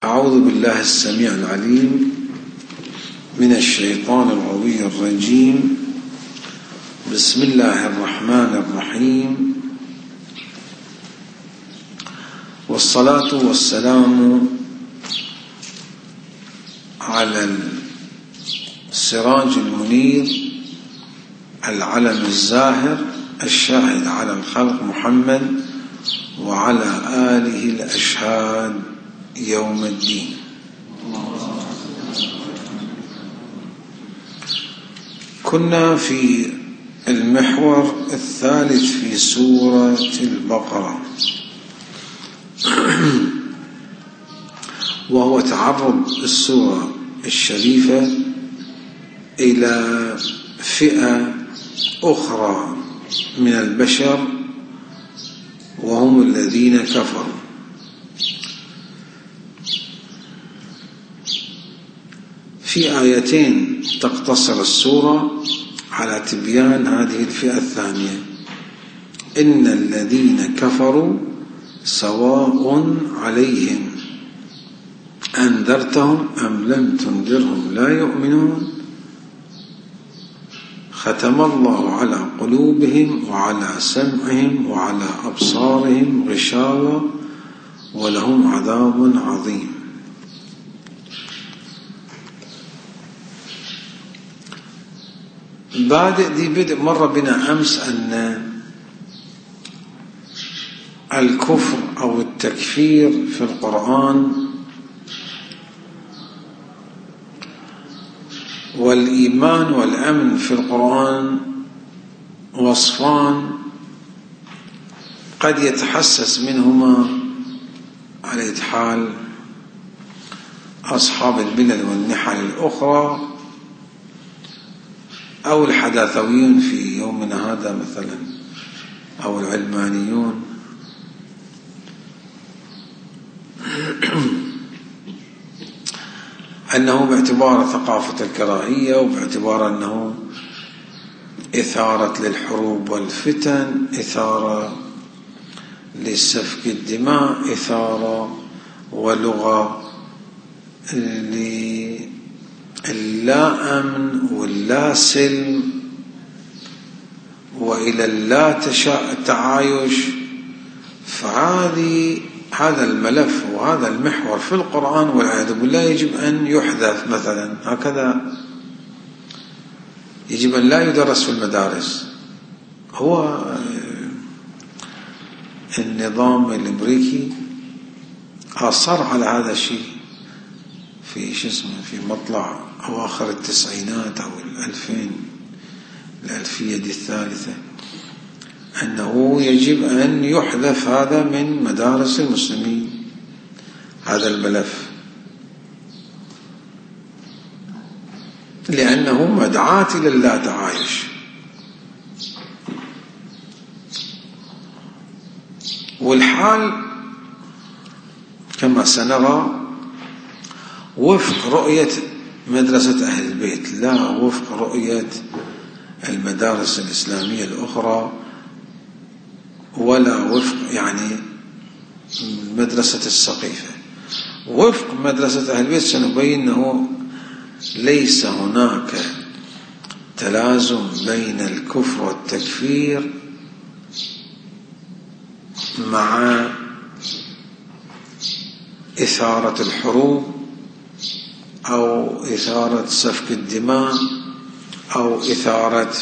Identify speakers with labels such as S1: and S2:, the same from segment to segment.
S1: أعوذ بالله السميع العليم من الشيطان الغوي الرجيم. بسم الله الرحمن الرحيم، والصلاة والسلام على السراج المنير العلم الزاهر الشاهد على الخلق محمد وعلى آله الأشهاد يوم الدين. كنا في المحور الثالث في سورة البقرة، وهو تعرض السورة الشريفة إلى فئة أخرى من البشر وهم الذين كفروا. في آيتين تقتصر السورة على تبيان هذه الفئة الثانية: إن الذين كفروا سواء عليهم أنذرتهم أم لم تنذرهم لا يؤمنون ختم الله على قلوبهم وعلى سمعهم وعلى أبصارهم غشاوة ولهم عذاب عظيم. بدء مر بنا أمس أن الكفر أو التكفير في القرآن والإيمان والأمن في القرآن وصفان قد يتحسس منهما على حال أصحاب الملل والنحل الأخرى أو الحداثويين في يومنا هذا مثلا أو العلمانيون. أنه باعتبار ثقافة الكراهية وباعتبار أنه إثارة للحروب والفتن، إثارة للسفك الدماء، إثارة ولغة اللا أمن واللا سلم وإلى اللا تعايش. هذا الملف وهذا المحور في القرآن والعياذ بالله يجب أن يحذف مثلا هكذا، يجب أن لا يدرس في المدارس. هو النظام الأمريكي أصر على هذا الشيء في مطلع أواخر التسعينات أو الألفية الثالثة، أنه يجب أن يحذف هذا من مدارس المسلمين، هذا الملف، لأنه مدعاة إلى اللا تعايش. والحال كما سنرى وفق رؤية مدرسة أهل البيت، لا وفق رؤية المدارس الإسلامية الأخرى، ولا وفق مدرسة السقيفة. وفق مدرسة أهل البيت سنبين أنه ليس هناك تلازم بين الكفر والتكفير مع إثارة الحروب أو إثارة سفك الدماء أو إثارة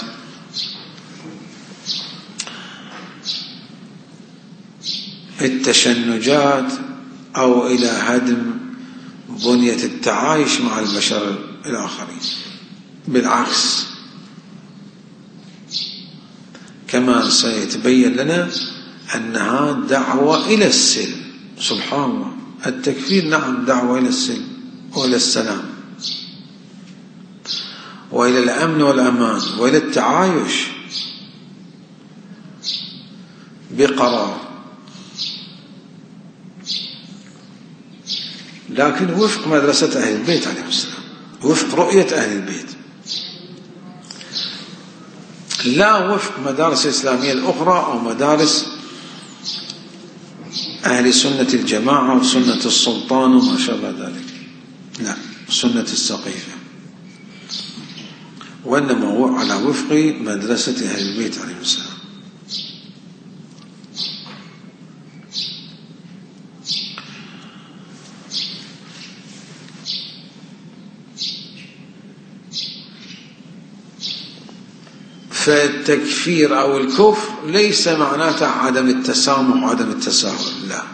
S1: التشنجات أو إلى هدم بنية التعايش مع البشر الآخرين. بالعكس، كما سيتبين لنا أنها دعوة إلى السلم. سبحان الله، التكفير نعم دعوة إلى السلم وإلى السلام وإلى الأمن والأمان وإلى التعايش بقرار، لكن وفق مدرسة أهل البيت عليهم السلام، وفق رؤية أهل البيت، لا وفق مدارس الإسلامية الأخرى أو مدارس أهل سنة الجماعة وسنة السلطان وما شابه ذلك، لا، سنة السقيفة، وإنما هو على وفق مدرسة أهل البيت عليهم السلام. فالتكفير أو الكفر ليس معناته عدم التسامح وعدم التساهل، لا.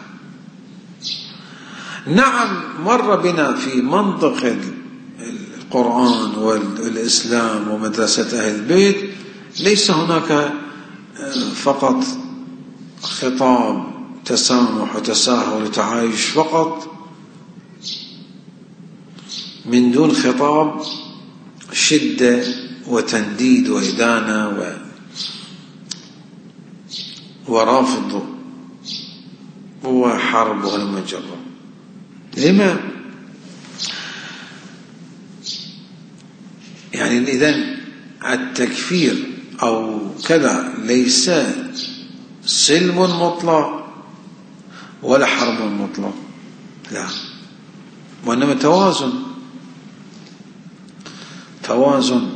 S1: نعم، مر بنا في منطق القرآن والإسلام ومدرسة أهل البيت ليس هناك فقط خطاب تسامح وتساهل وتعايش فقط، من دون خطاب شدة وتنديد وإدانة ورافض وحرب ولما جرب. لما؟ يعني إذن التكفير أو كذا ليس سلم مطلق ولا حرب مطلق، لا، وإنما توازن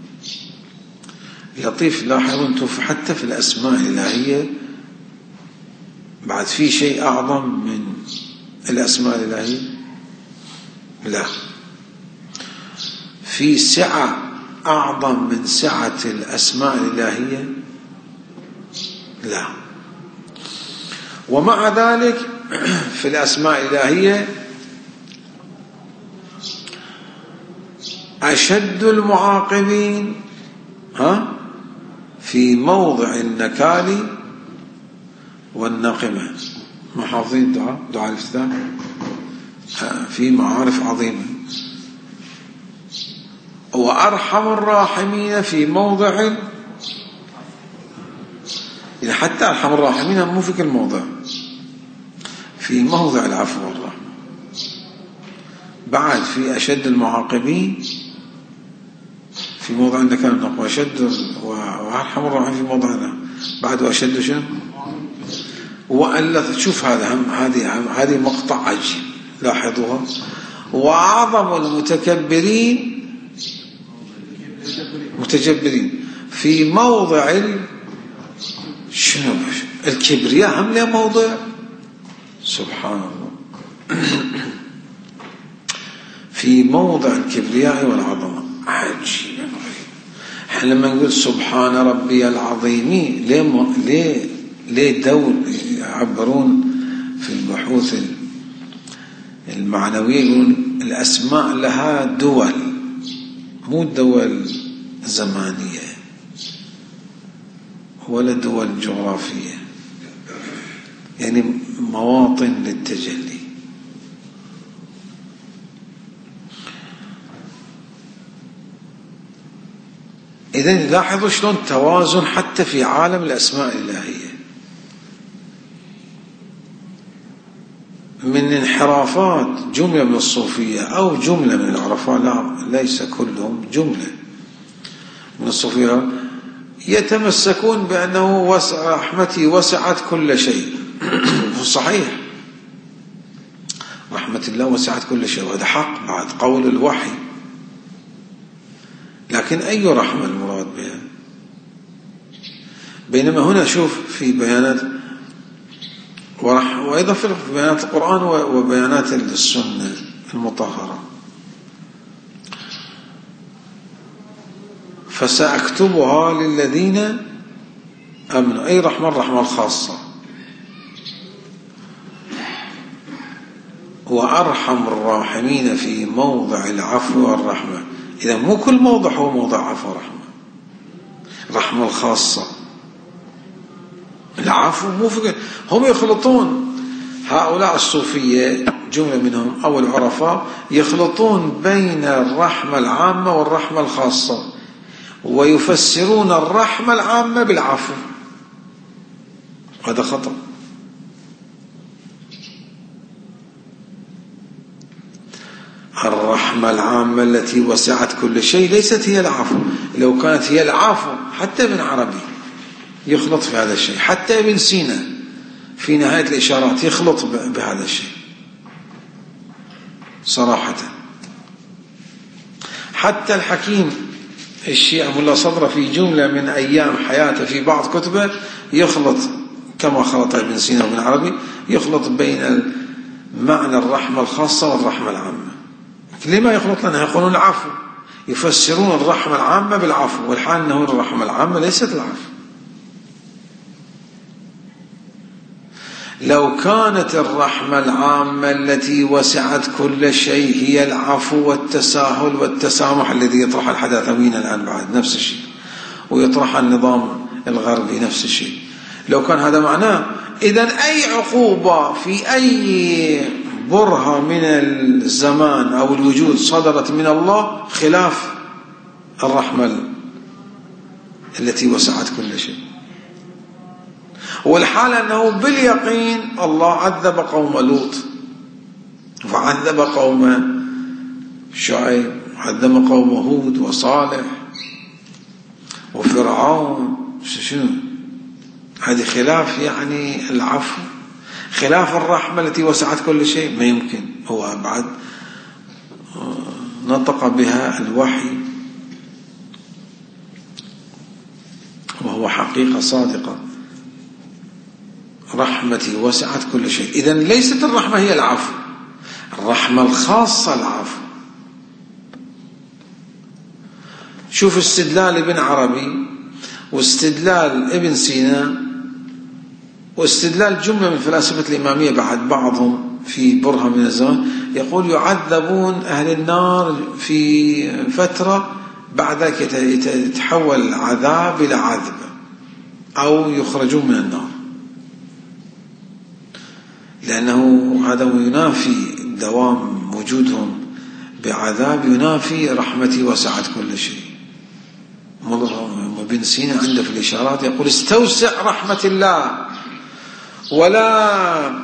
S1: لطيف. لاحظوا أنتم حتى في الأسماء الإلهية بعد في شيء أعظم من الأسماء الإلهية؟ لا، في سعة أعظم من سعة الأسماء الإلهية؟ لا. ومع ذلك في الأسماء الإلهية أشد المعاقبين في موضع النكال والنقمة. محافظين دعاء الافتتاح في معارف عظيمة. وأرحم الراحمين في موضع، يعني حتى أرحم الراحمين مو في كل موضع، في موضع العفو والرحمة. بعد في أشد المعاقبين في موضع النكال والنقمة، وأشد وأرحم الراحمين في موضع الرحمة. بعد وأشد شنو؟ وألا تشوف هذه مقطع عجيب، لاحظوها. وأعظم المتكبرين متجبرين في موضع شنو؟ الكبرياء هم له موضع، سبحان الله. في موضع الكبرياء والعظمة، عجيب. احنا لما نقول سبحان ربي العظيم، ليه دول يعبرون في البحوث المعنوية يقولون الأسماء لها دول، مو دول زمانية ولا دول جغرافية، يعني مواطن للتجلي. إذن لاحظوا شلون توازن حتى في عالم الأسماء الإلهية. من انحرافات جملة من الصوفية أو جملة من العرفاء، لا ليس كلهم، جملة من الصوفية يتمسكون بأنه رحمتي وسعت كل شيء. صحيح، رحمة الله وسعت كل شيء، وهذا حق بعد قول الوحي، لكن أي رحمة المراد بها؟ بينما هنا شوف في بيانات وأيضا في بيانات القرآن وبيانات السنة المطهرة، فسأكتبها للذين أمنوا، أي الرحمة الخاصة. وأرحم الراحمين في موضع العفو والرحمة. إذا مو كل موضع هو موضع عفو ورحمة، الرحمة الخاصة، العفو مو في. هم يخلطون، هؤلاء الصوفية جملة منهم أو العرفاء يخلطون بين الرحمة العامة والرحمة الخاصة، ويفسرون الرحمة العامة بالعفو. هذا خطأ. الرحمة العامة التي وسعت كل شيء ليست هي العفو. لو كانت هي العفو حتى ابن عربي يخلط في هذا الشيء، حتى ابن سينا في نهاية الإشارات يخلط بهذا الشيء صراحة. حتى الحكيم الشيعي ملا صدر في جملة من أيام حياته في بعض كتبه يخلط كما خلط ابن سينا وابن عربي، يخلط بين معنى الرحمة الخاصة والرحمة العامة. لما يخلط؟ لأنه يقولون العفو، يفسرون الرحمة العامة بالعفو، والحال أنه الرحمة العامة ليست العفو. لو كانت الرحمة العامة التي وسعت كل شيء هي العفو والتساهل والتسامح الذي يطرح الحداثويين الآن بعد نفس الشيء، ويطرح النظام الغربي نفس الشيء، لو كان هذا معناه إذن أي عقوبة في أي برهة من الزمان أو الوجود صدرت من الله خلاف الرحمة التي وسعت كل شيء. والحال أنه باليقين الله عذب قوم لوط وعذب قوم شعيب وعذب قوم هود وصالح وفرعون. شنو هذه؟ خلاف يعني العفو، خلاف الرحمة التي وسعت كل شيء، ما يمكن. هو أبعد نطق بها الوحي وهو حقيقة صادقة، رحمتي وسعت كل شيء. إذن ليست الرحمة هي العفو، الرحمة الخاصة العفو. شوف استدلال ابن عربي واستدلال ابن سينا واستدلال جملة من فلاسفة الإمامية بعد بعضهم في برهة من الزمان، يقول يعذبون أهل النار في فترة بعد ذلك يتحول العذاب إلى عذب أو يخرجون من النار، لأنه هذا ينافي دوام وجودهم بعذاب، ينافي رحمتي وسعت كل شيء. ابن سينا عنده في الإشارات يقول استوسع رحمة الله ولا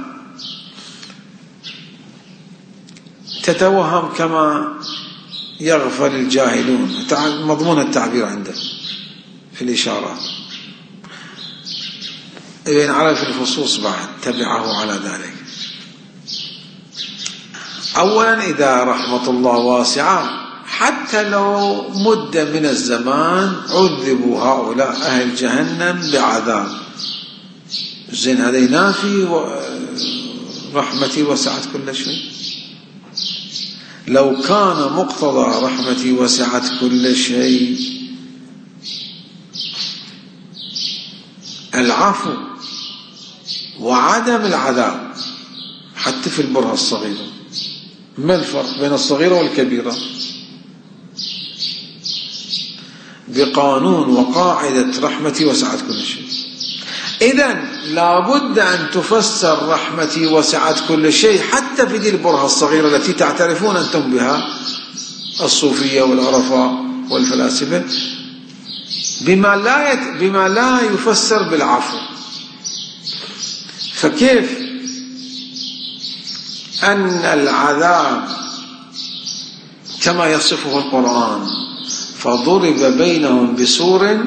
S1: تتوهم كما يغفل الجاهلون، مضمون التعبير عنده في الإشارات. ابن عربي في الفصوص بعد تبعه على ذلك. أولا إذا رحمة الله واسعة حتى لو مدة من الزمان عذبوا هؤلاء أهل جهنم بعذاب، زين هذا ينافي رحمتي وسعت كل شيء. لو كان مقتضى رحمتي وسعت كل شيء العفو وعدم العذاب حتى في البرهة الصغيرة، ما الفرق بين الصغيرة والكبيرة؟ بقانون وقاعدة رحمتي وسعت كل شيء. إذن لابد أن تفسر رحمتي وسعت كل شيء حتى في ذي البرهة الصغيرة التي تعترفون أنتم بها الصوفية والعرفاء والفلاسفة بما لا يفسر بالعفو. فكيف أن العذاب كما يصفه القرآن فضرب بينهم بسور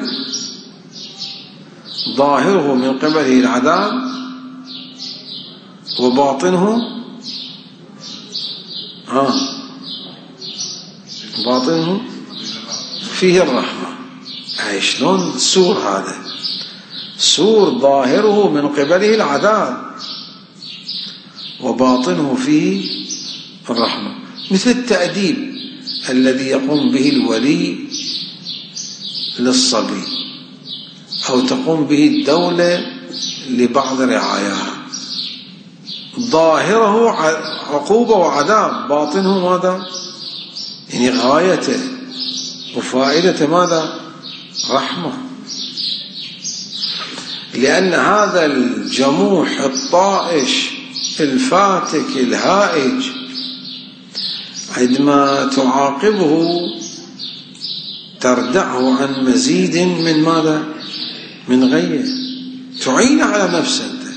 S1: ظاهره من قبله العذاب وباطنه باطنه فيه الرحمة. شلون سور؟ هذا سور ظاهره من قبله العذاب وباطنه فيه الرحمة، مثل التأديب الذي يقوم به الولي للصبي أو تقوم به الدولة لبعض رعاياها، ظاهره عقوبة وعذاب، باطنه ماذا؟ يعني غايته وفائدته ماذا؟ رحمة. لأن هذا الجموح الطائش الفاتك الهائج عندما تعاقبه تردعه عن مزيد من ماذا؟ من غيه، تعين على مفسده،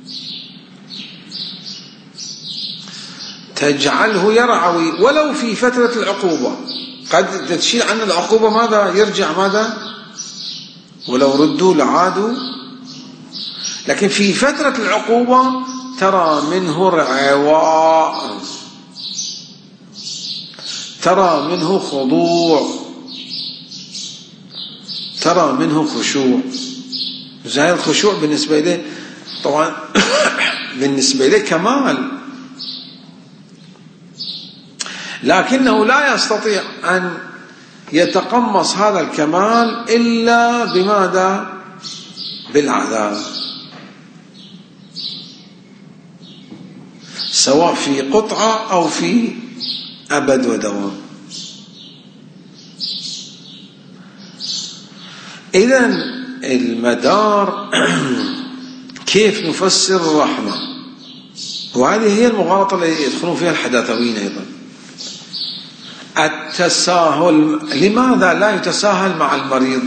S1: تجعله يرعوي ولو في فترة العقوبة. قد تشيل عنه العقوبة ماذا؟ يرجع ماذا؟ ولو ردوا لعادوا. لكن في فترة العقوبة ترى منه رعواء، ترى منه خضوع، ترى منه خشوع. زي الخشوع بالنسبة إليه طبعا بالنسبة إليه كمال، لكنه لا يستطيع أن يتقمص هذا الكمال إلا بماذا؟ بالعذاب، سواء في قطعة أو في أبد ودوام. إذن المدار كيف نفسر الرحمة، وهذه هي المغالطة التي يدخلون فيها الحداثويين أيضا. التساهل، لماذا لا يتساهل مع المريض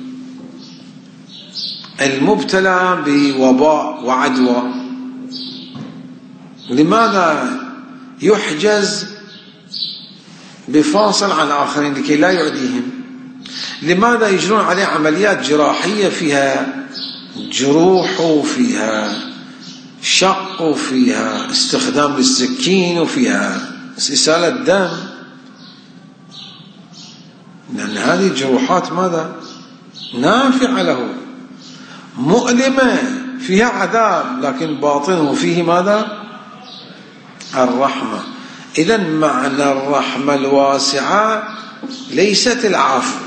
S1: المبتلى بوباء وعدوى؟ لماذا يحجز بفاصل عن الآخرين لكي لا يعديهم؟ لماذا يجرون عليه عمليات جراحية فيها جروح وفيها شق وفيها استخدام للسكين وفيها إسالة دم؟ لأن هذه الجروحات ماذا؟ نافعة له، مؤلمة، فيها عذاب، لكن باطنه فيه ماذا؟ الرحمة. إذن معنى الرحمة الواسعة ليست العفو،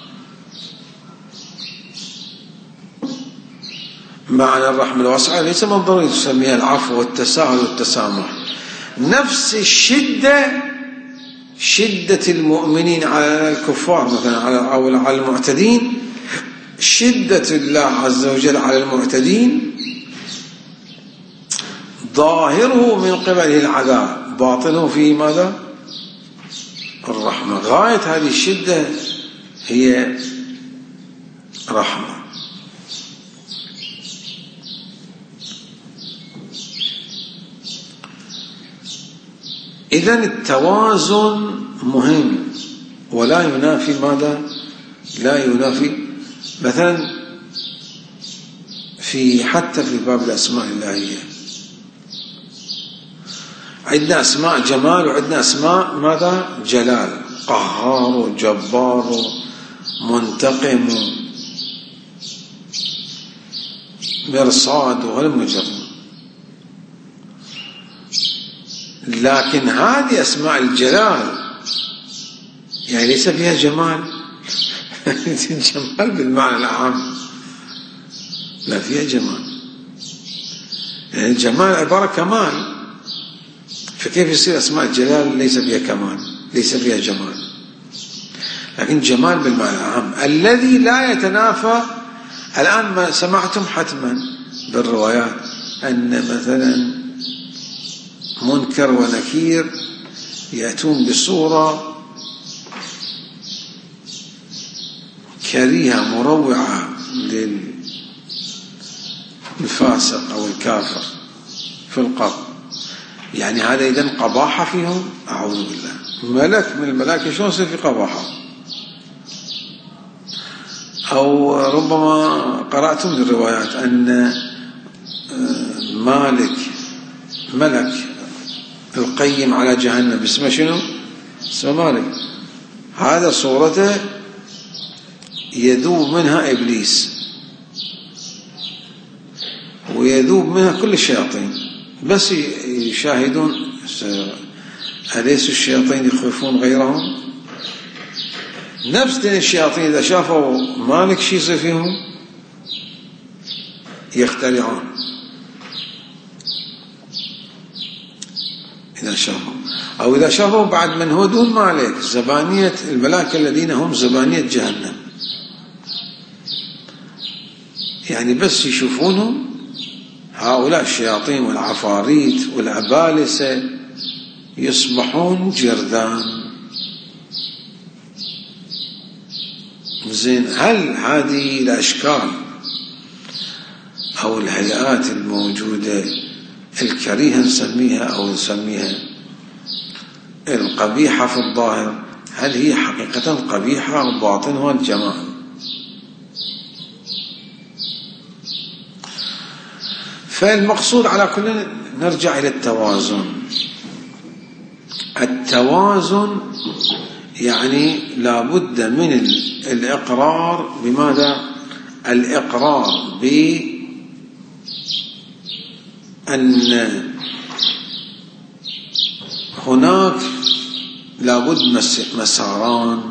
S1: معنى الرحمة الواسعة ليس من ضروري تسميها العفو والتساهل والتسامح. نفس الشدة، شدة المؤمنين على الكفار مثلا أو على المعتدين، شدة الله عز وجل على المعتدين ظاهره من قبله العذاب، باطنه فيه ماذا؟ الرحمة. غاية هذه الشدة هي رحمة. إذن التوازن مهم ولا ينافي ماذا؟ لا ينافي. مثلا حتى في باب الأسماء الإلهية عندنا أسماء جمال وعندنا أسماء ماذا؟ جلال، قهار وجبار ومنتقم ومرصاد وهالمجر. لكن هذه أسماء الجلال يعني ليس فيها جمال الجمال بالمعنى العام، لا فيها جمال، يعني الجمال عبارة كمال، فكيف يصير أسماء الجلال ليس فيها كمال، ليس فيها جمال؟ لكن جمال بالمعنى العام الذي لا يتنافى. الآن ما سمعتم حتما بالروايات أن مثلا منكر ونكير يأتون بصورة كريهة مروعة للفاسق أو الكافر في القبر، يعني هذا إذن قباحة فيهم؟ أعوذ بالله، ملك من الملائكة شلون يصير في قباحة؟ أو ربما قرأتم من الروايات أن ملك القيم على جهنم اسمه شنو؟ اسمه مالك. هذا صورته يذوب منها إبليس ويذوب منها كل الشياطين، بس يشاهدون. أليس الشياطين يخوفون غيرهم؟ نفس الشياطين إذا شافوا مالك شي يصير فيهم؟ يخترعون. إذا شافوا أو إذا شافوا بعد من هو دون مالك زبانية الملائكة الذين هم زبانية جهنم، يعني بس يشوفونهم هؤلاء الشياطين والعفاريت والعبالسة يصبحون جرذان. زين، هل هذه الأشكال أو الهيئات الموجودة الكريهة نسميها أو نسميها القبيحة في الظاهر، هل هي حقيقة قبيحة أو باطنها الجمال؟ فالمقصود على كل نرجع إلى التوازن. التوازن يعني لابد من الإقرار بماذا؟ الإقرار بأن هناك لابد مساران،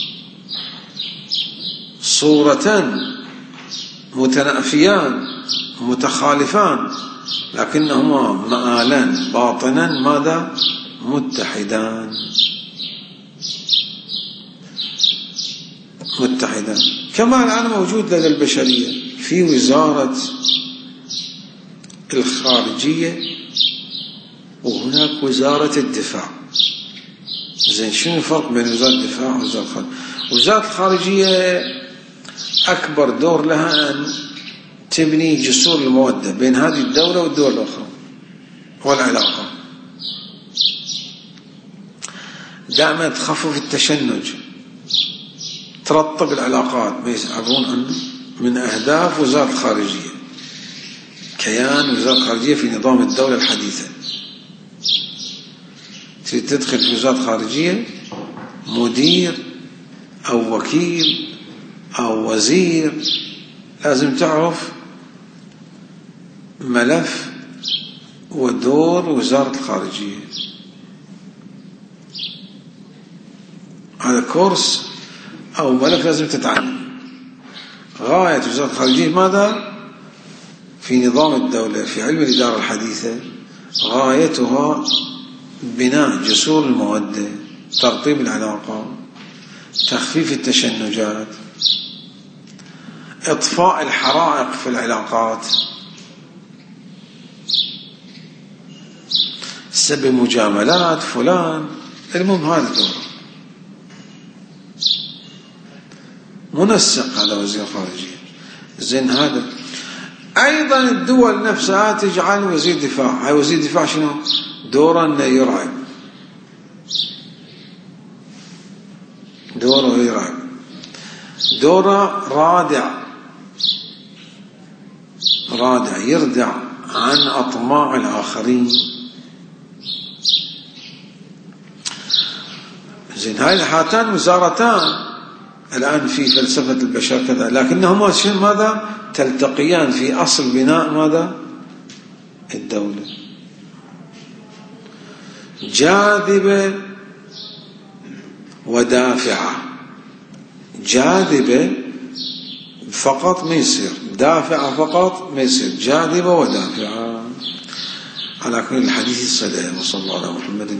S1: صورتان متنافيان متخالفان، لكنهما مآلان باطنا ماذا؟ متحدان. كما الآن موجود لدى البشرية في وزارة الخارجية وهناك وزارة الدفاع. زين، شنو الفرق بين وزارة الدفاع ووزارة الخارجية؟ وزارة الخارجية أكبر دور لها أن تبني جسور المودة بين هذه الدولة والدول الأخرى والعلاقة، دائما تخفف التشنج، ترطب العلاقات. ما يعرفون عنه من أهداف وزارة الخارجية، كيان وزارة الخارجية في نظام الدولة الحديثة. تريد تدخل في وزارة الخارجية مدير أو وكيل أو وزير، لازم تعرف ملف ودور وزارة الخارجية. هذا كورس أو ملف لازم تتعلم. غاية وزارة الخارجية ماذا؟ في نظام الدولة في علم الإدارة الحديثة غايتها بناء جسور المودة، ترطيب العلاقة، تخفيف التشنجات، إطفاء الحرائق في العلاقات، سب مجاملات فلان. المهم هذا دوره منسق، هذا وزير خارجية. زين، هذا أيضا الدول نفسها تجعل وزير دفاع. هاي وزير دفاع شنو دوره؟ أنه يرعب، دوره يرعب، دوره رادع يردع عن أطماع الآخرين. زين، هاي هاتان وزارتان الآن في فلسفة البشر كذا، لكنهما ماذا؟ تلتقيان في أصل بناء ماذا؟ الدولة. جاذبة ودافعة. جاذبة فقط ما يصير، دافعة فقط ما يصير، جاذبة ودافعة. على كل الحديث الصدق. وصلى الله على محمد.